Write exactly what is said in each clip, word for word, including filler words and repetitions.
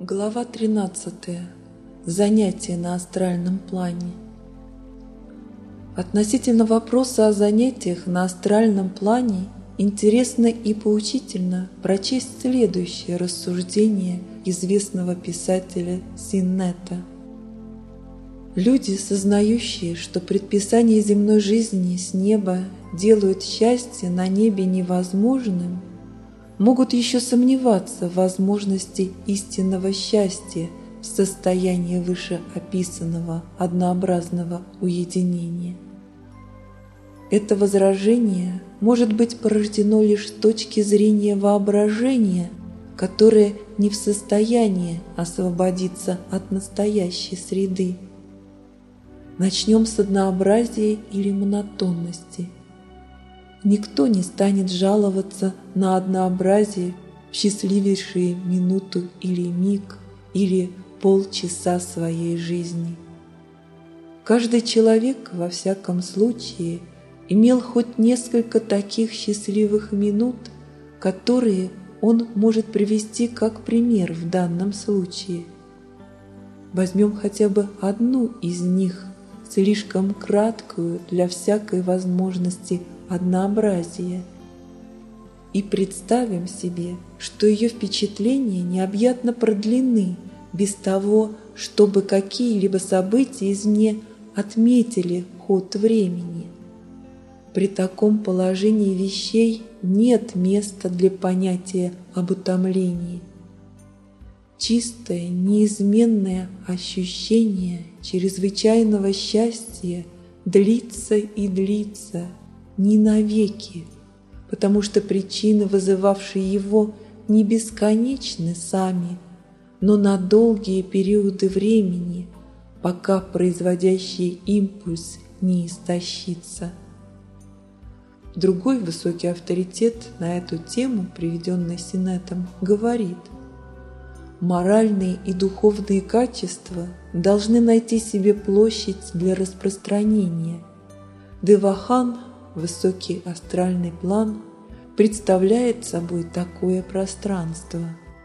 Глава тринадцатая. Занятия на астральном плане. Относительно вопроса о занятиях на астральном плане интересно и поучительно прочесть следующее рассуждение известного писателя Синнета. Люди, сознающие, что предписания земной жизни с неба делают счастье на небе невозможным, могут еще сомневаться в возможности истинного счастья в состоянии вышеописанного однообразного уединения. Это возражение может быть порождено лишь с точки зрения воображения, которое не в состоянии освободиться от настоящей среды. Начнем с однообразия или монотонности. Никто не станет жаловаться на однообразие в счастливейшие минуту или миг, или полчаса своей жизни. Каждый человек, во всяком случае, имел хоть несколько таких счастливых минут, которые он может привести как пример в данном случае. Возьмем хотя бы одну из них, слишком краткую для всякой возможности однообразия, и представим себе, что ее впечатления необъятно продлены без того, чтобы какие-либо события извне отметили ход времени. При таком положении вещей нет места для понятия об утомлении. Чистое, неизменное ощущение чрезвычайного счастья длится и длится, не навеки, потому что причины, вызывавшие его, не бесконечны сами, но на долгие периоды времени, пока производящий импульс не истощится. Другой высокий авторитет на эту тему, приведенный Синнетом, говорит: моральные и духовные качества должны найти себе площадь для распространения. Девахан, высокий астральный план, представляет собой такое пространство.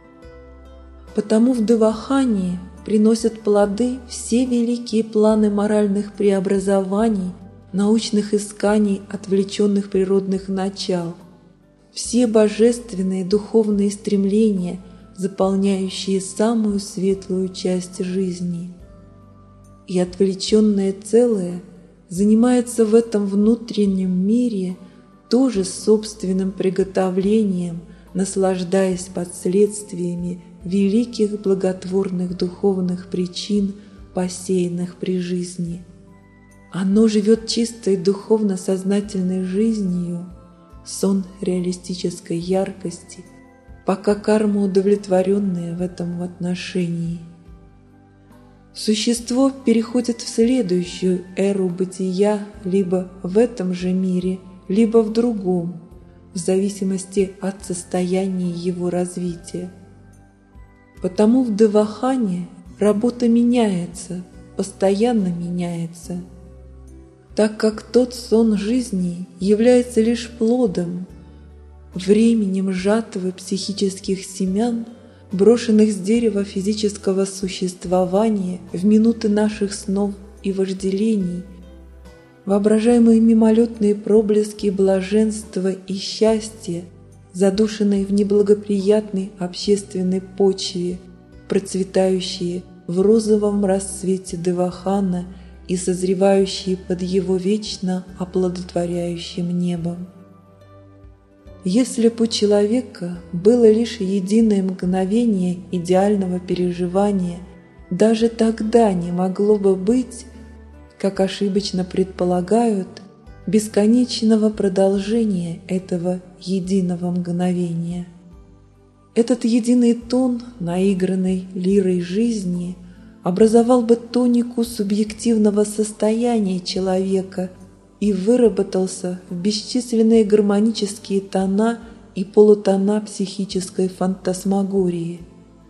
Потому в Девахане приносят плоды все великие планы моральных преобразований, научных исканий отвлеченных природных начал, все божественные духовные стремления, заполняющие самую светлую часть жизни. И отвлеченное целое занимается в этом внутреннем мире тоже собственным приготовлением, наслаждаясь последствиями великих благотворных духовных причин, посеянных при жизни. Оно живет чистой духовно-сознательной жизнью, сон реалистической яркости, пока карма удовлетворенная в этом отношении. Существо переходит в следующую эру бытия либо в этом же мире, либо в другом, в зависимости от состояния его развития. Потому в Девахане работа меняется, постоянно меняется, так как тот сон жизни является лишь плодом, временем жатвы психических семян, брошенных с дерева физического существования в минуты наших снов и вожделений, воображаемые мимолетные проблески блаженства и счастья, задушенные в неблагоприятной общественной почве, процветающие в розовом рассвете Девахана и созревающие под его вечно оплодотворяющим небом. Если бы у человека было лишь единое мгновение идеального переживания, даже тогда не могло бы быть, как ошибочно предполагают, бесконечного продолжения этого единого мгновения. Этот единый тон, наигранный лирой жизни, образовал бы тонику субъективного состояния человека и выработался в бесчисленные гармонические тона и полутона психической фантасмагории.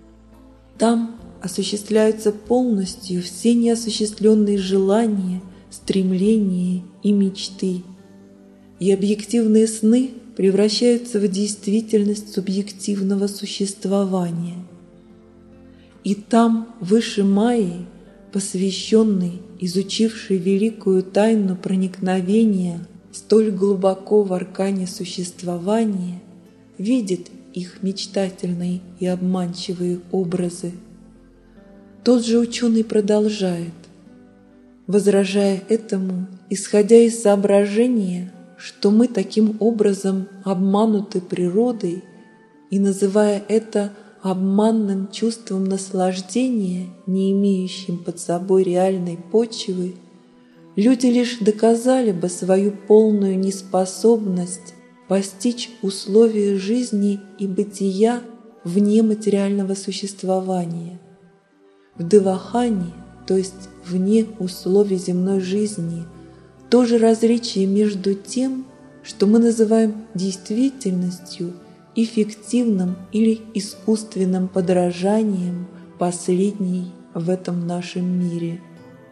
Там осуществляются полностью все неосуществленные желания, стремления и мечты, и объективные сны превращаются в действительность субъективного существования. И там, выше Майи, посвященный, изучивший великую тайну проникновения столь глубоко в аркане существования, видит их мечтательные и обманчивые образы. Тот же ученый продолжает, возражая этому, исходя из соображения, что мы таким образом обмануты природой, и называя это обманным чувством наслаждения, не имеющим под собой реальной почвы, люди лишь доказали бы свою полную неспособность постичь условия жизни и бытия вне материального существования. В Девахане, то есть вне условий земной жизни, то же различие между тем, что мы называем действительностью, и фиктивным или искусственным подражанием последней в этом нашем мире.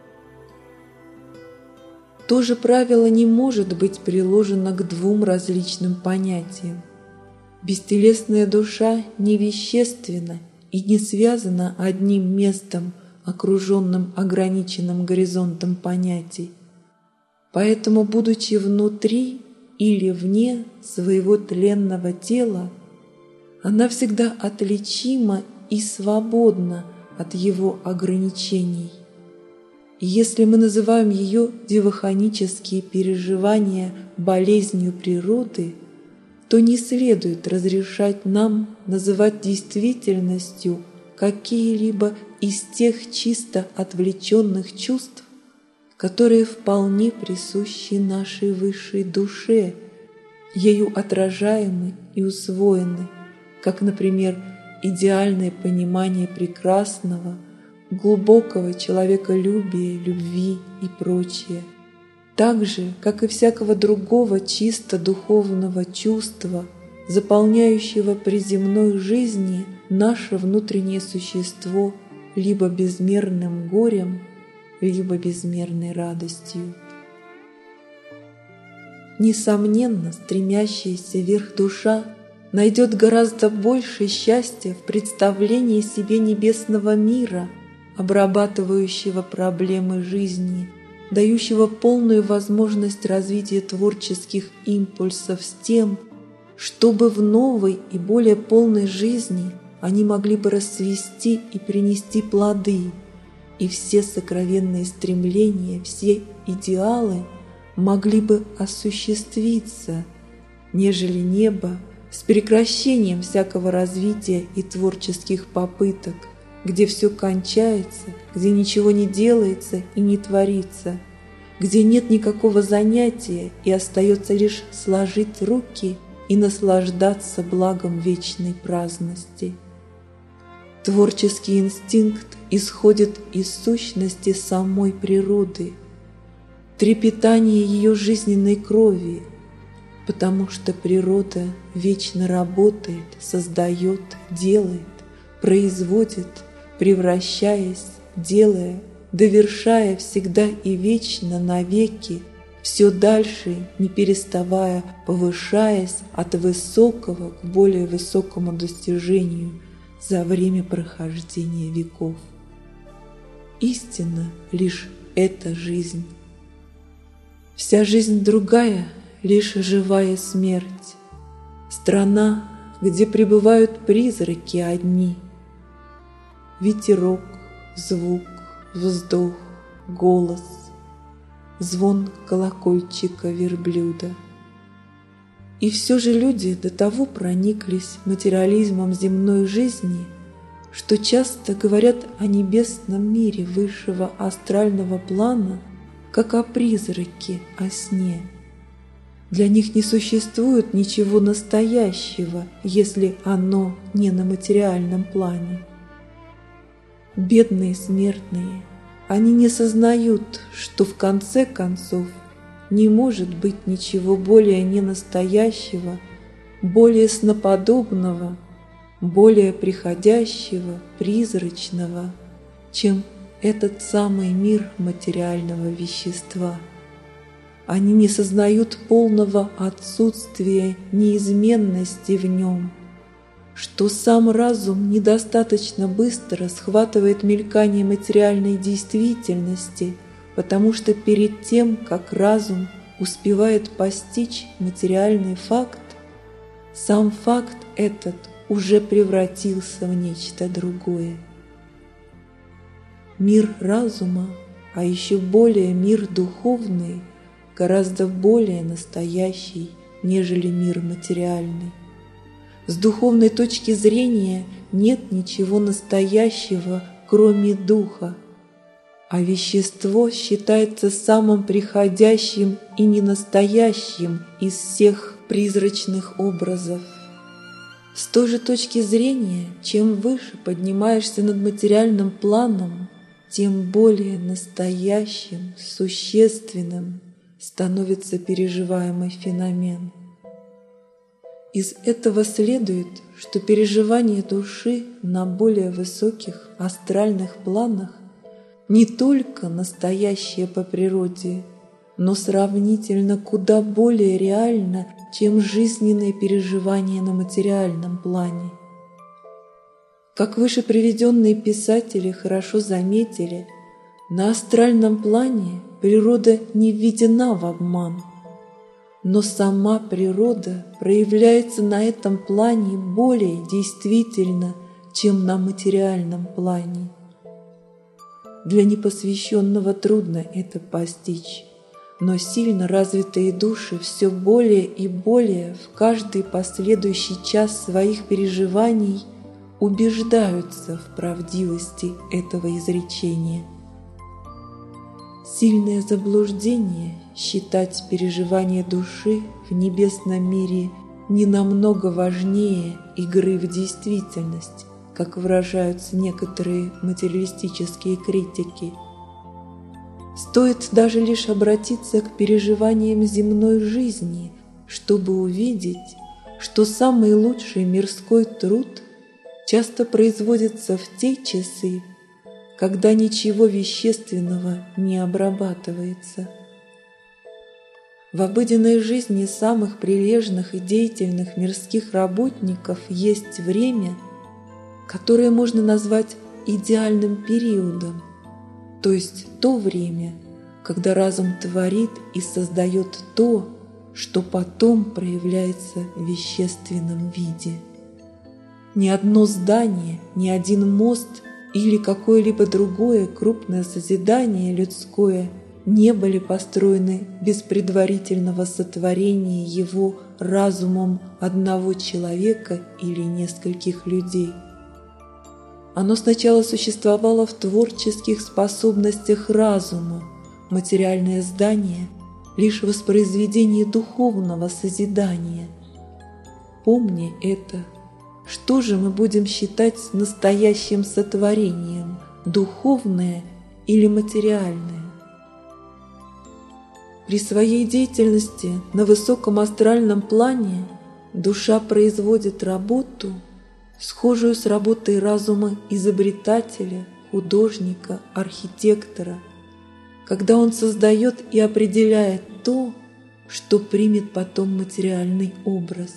То же правило не может быть приложено к двум различным понятиям. Бестелесная душа не вещественна и не связана одним местом, окруженным ограниченным горизонтом понятий. Поэтому, будучи внутри или вне своего тленного тела, она всегда отличима и свободна от его ограничений. И если мы называем ее деваханические переживания болезнью природы, то не следует разрешать нам называть действительностью какие-либо из тех чисто отвлеченных чувств, которые вполне присущи нашей высшей душе, ею отражаемы и усвоены, как, например, идеальное понимание прекрасного, глубокого человеколюбия, любви и прочее, так же, как и всякого другого чисто духовного чувства, заполняющего при земной жизни наше внутреннее существо либо безмерным горем, либо безмерной радостью. Несомненно, стремящаяся вверх душа найдет гораздо больше счастья в представлении себе небесного мира, обрабатывающего проблемы жизни, дающего полную возможность развития творческих импульсов с тем, чтобы в новой и более полной жизни они могли бы расцвести и принести плоды, и все сокровенные стремления, все идеалы могли бы осуществиться, нежели небо с прекращением всякого развития и творческих попыток, где все кончается, где ничего не делается и не творится, где нет никакого занятия и остается лишь сложить руки и наслаждаться благом вечной праздности. Творческий инстинкт исходит из сущности самой природы, трепетания ее жизненной крови, потому что природа вечно работает, создает, делает, производит, превращаясь, делая, довершая всегда и вечно навеки, все дальше, не переставая, повышаясь от высокого к более высокому достижению за время прохождения веков. Истина лишь эта жизнь. Вся жизнь другая — лишь живая смерть. Страна, где пребывают призраки одни. Ветерок, звук, вздох, голос, звон колокольчика верблюда. И все же люди до того прониклись материализмом земной жизни, что часто говорят о небесном мире высшего астрального плана, как о призраке, о сне. Для них не существует ничего настоящего, если оно не на материальном плане. Бедные смертные, они не сознают, что в конце концов не может быть ничего более ненастоящего, более сноподобного, более приходящего, призрачного, чем этот самый мир материального вещества. Они не сознают полного отсутствия неизменности в нем, что сам разум недостаточно быстро схватывает мелькание материальной действительности, потому что перед тем, как разум успевает постичь материальный факт, сам факт этот уже превратился в нечто другое. Мир разума, а еще более мир духовный, гораздо более настоящий, нежели мир материальный. С духовной точки зрения нет ничего настоящего, кроме духа, а вещество считается самым приходящим и ненастоящим из всех призрачных образов. С той же точки зрения, чем выше поднимаешься над материальным планом, тем более настоящим, существенным становится переживаемый феномен. Из этого следует, что переживание души на более высоких астральных планах не только настоящее по природе, но сравнительно куда более реально, чем жизненные переживания на материальном плане. Как выше приведенные писатели хорошо заметили, на астральном плане природа не введена в обман, но сама природа проявляется на этом плане более действительно, чем на материальном плане. Для непосвященного трудно это постичь, но сильно развитые души все более и более в каждый последующий час своих переживаний убеждаются в правдивости этого изречения. Сильное заблуждение считать переживание души в небесном мире не намного важнее игры в действительность, как выражаются некоторые материалистические критики. Стоит даже лишь обратиться к переживаниям земной жизни, чтобы увидеть, что самый лучший мирской труд часто производится в те часы, когда ничего вещественного не обрабатывается. В обыденной жизни самых прилежных и деятельных мирских работников есть время, которое можно назвать идеальным периодом, то есть то время, когда разум творит и создает то, что потом проявляется в вещественном виде. Ни одно здание, ни один мост или какое-либо другое крупное созидание людское не были построены без предварительного сотворения его разумом одного человека или нескольких людей. Оно сначала существовало в творческих способностях разума, материальное здание – лишь воспроизведение духовного созидания. Помни это, что же мы будем считать настоящим сотворением, духовное или материальное? При своей деятельности на высоком астральном плане душа производит работу, схожую с работой разума изобретателя, художника, архитектора, когда он создает и определяет то, что примет потом материальный образ.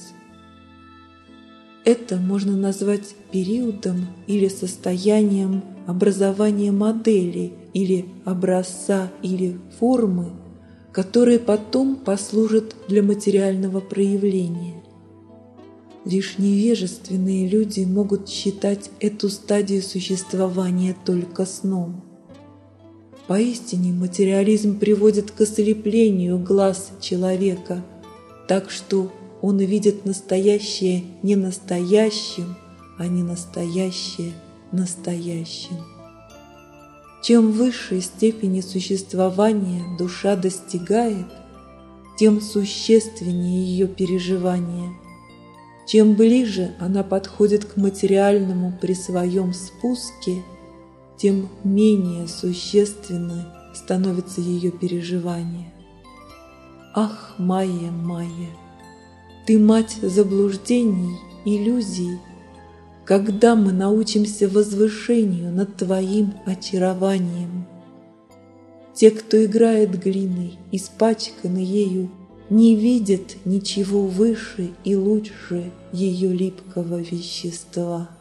Это можно назвать периодом или состоянием образования модели или образца или формы, которые потом послужат для материального проявления. Лишь невежественные люди могут считать эту стадию существования только сном. Поистине материализм приводит к ослеплению глаз человека, так что он видит настоящее не настоящим, а не настоящее настоящим. Чем высшей степени существования душа достигает, тем существеннее ее переживание. Чем ближе она подходит к материальному при своем спуске, тем менее существенно становится ее переживание. Ах, Майя, Майя, ты мать заблуждений, иллюзий. Когда мы научимся возвышению над твоим очарованием? Те, кто играет глиной, испачканы ею, не видит ничего выше и лучше ее липкого вещества.